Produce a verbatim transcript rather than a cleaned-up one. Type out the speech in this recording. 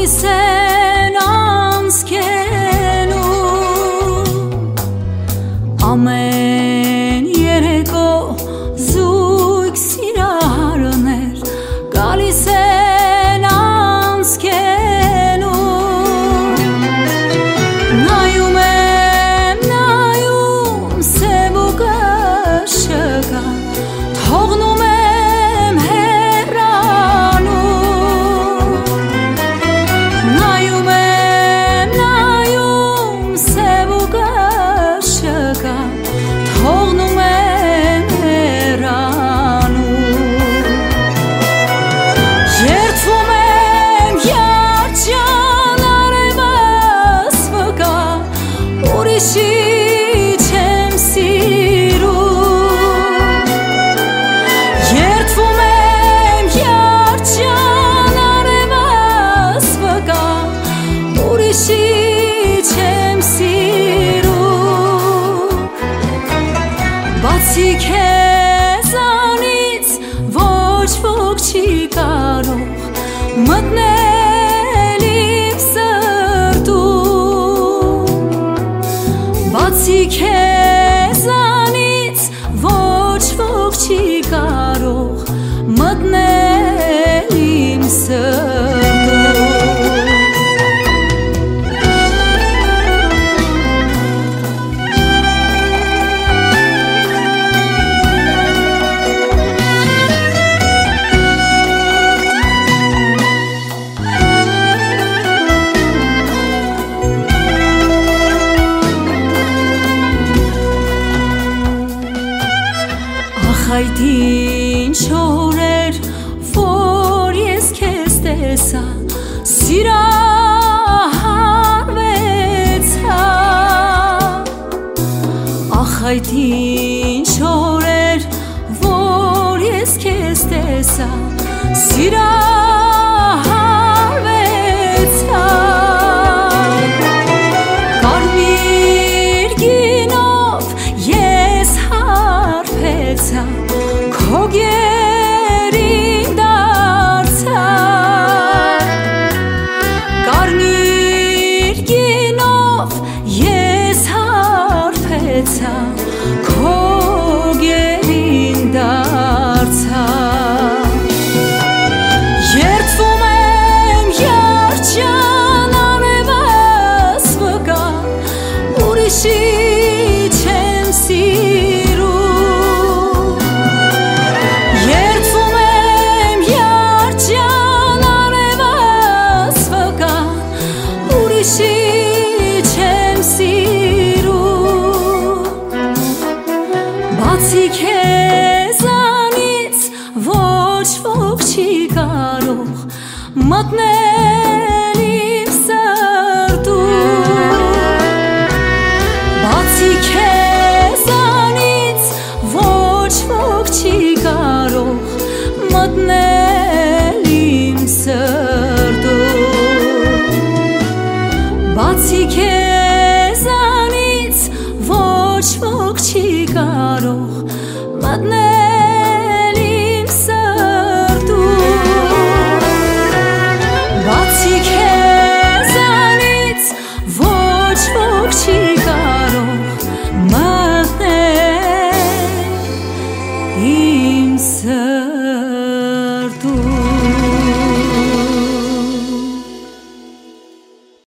գալիս են անցքենում ամեն երեկո զույգ սիրահարներ գալիս են անցքենում նայում եմ նայում սև ու կշկա թողնում եմ հեռանում նայում եմ նայում սև ու կշկա թողնում եմ հեռանում երդվում եմ երջան արևս վկա ուրիշի չեմ սիրում երդվում եմ երջան արևս վկա ուրիշի չեմ սիրում բացի քեզանից ոչ ոք չի կարող մտնել իմ սրտում բացի քեզանից ոչ ոք չի կարող մտնել իմ սրտում Այդ ինչ օրեր որ ես քեզ տեսա սիրահարվեցա ախ այդ ինչ օրեր որ ես քեզ տեսա սիրահարվեցա կարմիր գինով ես հարբեցա քո գերին դարձա կարմիր գինով ես հարբեցա քո գերին դարձա երդվում եմ երջան արևս վկա ուրիշի չեմ սիրում երդվում եմ երջան արևս վկա ուրիշի չեմ սիրում բացի քեզանից ոչ ոք չի կարող մտնել իմ սրտում բացի քեզանից ոչ ոք չի կարող մտնել իմ սրտում բացի քեզանից ոչ ոք չի կարող մտնել